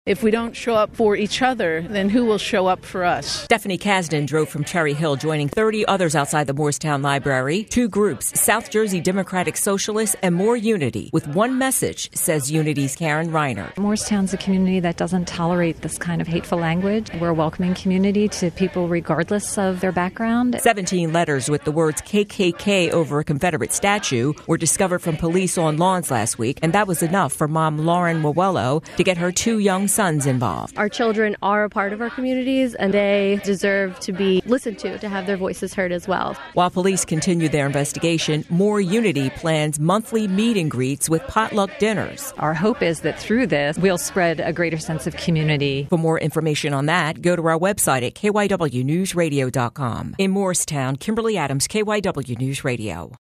If we don't show up for each other, then who will show up for us? Stephanie Kasdan drove from Cherry Hill, joining 30 others outside the Morristown Library. Two groups, South Jersey Democratic Socialists and More Unity, with one message, says Unity's Karen Reiner. Morristown's a community that doesn't tolerate this kind of hateful language. We're a welcoming community to people regardless of their background. 17 letters with the words KKK over a Confederate statue were discovered from police on lawns last week, and that was enough for Mom Lauren Wawello to get her two young sons involved. Our children are a part of our communities, and they deserve to be listened to have their voices heard as well. While police continue their investigation, More Unity plans monthly meet and greets with potluck dinners. Our hope is that through this, we'll spread a greater sense of community. For more information on that, go to our website at kywnewsradio.com. In Morristown, Kimberly Adams, KYW News Radio.